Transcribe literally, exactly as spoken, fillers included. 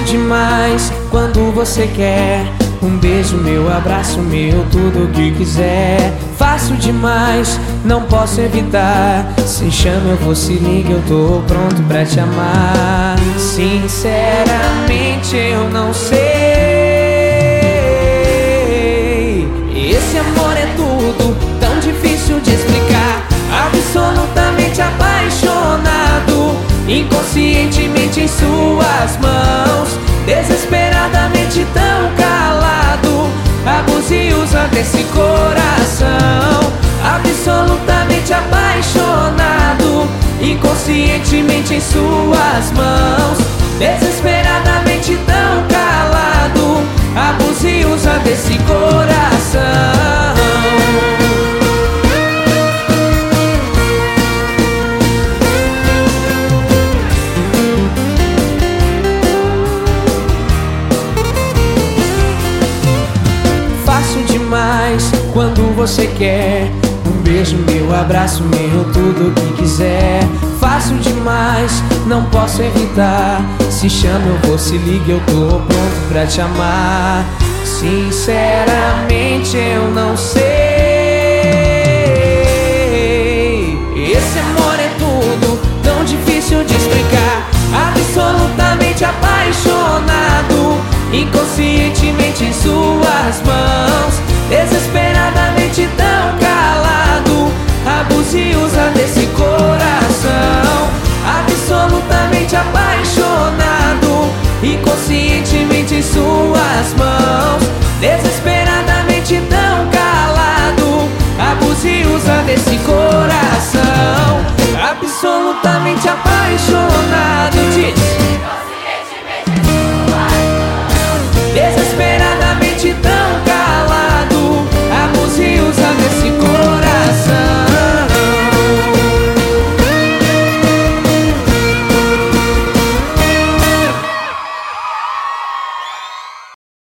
demais quando você quer um beijo meu, abraço meu, tudo o que quiser. Faço demais, não posso evitar. Se chama eu vou, se liga, eu tô pronto pra te amar. Sinceramente eu não sei. Esse amor é tudo, tão difícil de explicar. Absolutamente apaixonado, inconscientemente em suas mãos, desesperadamente tão calado. Abuse e usa desse coração. Absolutamente apaixonado, inconscientemente em suas mãos, desesperadamente tão calado. Abuse e usa desse coração. Demais quando você quer um beijo meu, abraço meu, tudo o que quiser. Faço demais, não posso evitar. Se chama eu vou, se liga, eu tô pronto pra te amar. Sinceramente eu não sei. Esse amor é tudo, tão difícil de explicar. Absolutamente apaixonado, inconscientemente em suas mãos, desesperadamente tão calado. Abuse e usa desse coração. Absolutamente apaixonado, inconscientemente em suas mãos, desesperadamente tão calado. Abuse e usa desse coração. Absolutamente apaixonado, diz. Desesperadamente